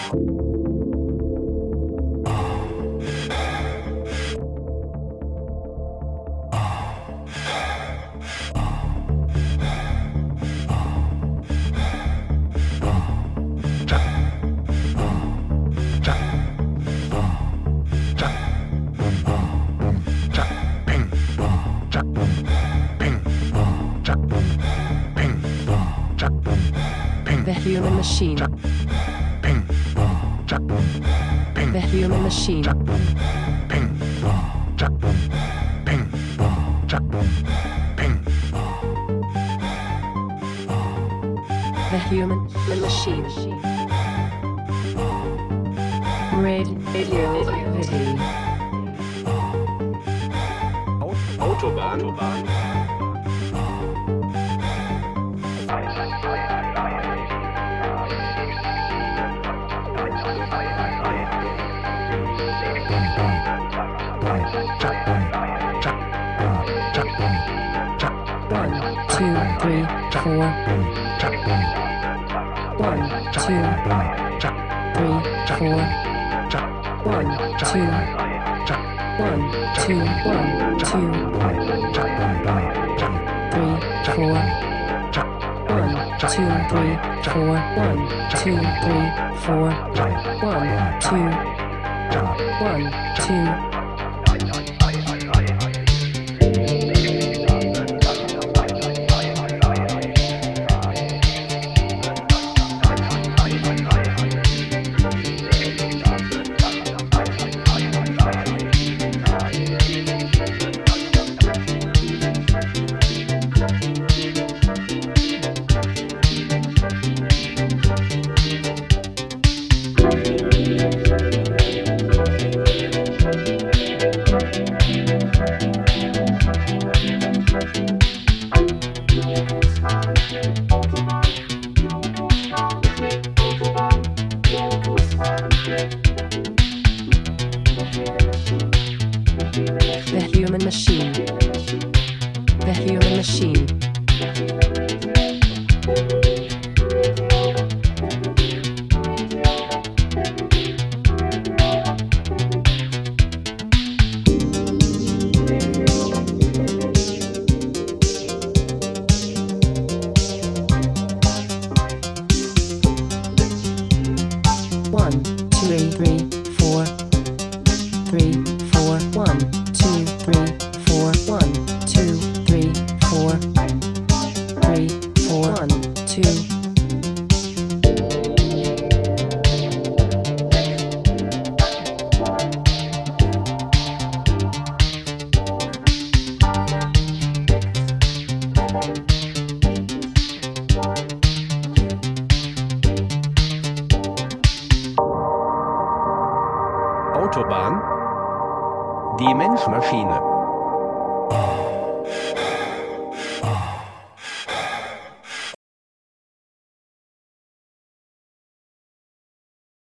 The Human Machine. The Human Machine. The Human Machine. Radioactivity. Autobahn. One, two, three, four. 1, 2, 3, 4. 1, 2. 1, 2, 1, 2. 3, 4. 1, 2, 3, 4. 1, 2, 3, 4. 1, 2. 1, 2. The Human Machine. The Human Machine. One, two, three, four. 3, 4, 1, 2, 3, 4, 1, 2, 3, 4. 3, 4, 1, 2. Autobahn. Die Menschmaschine.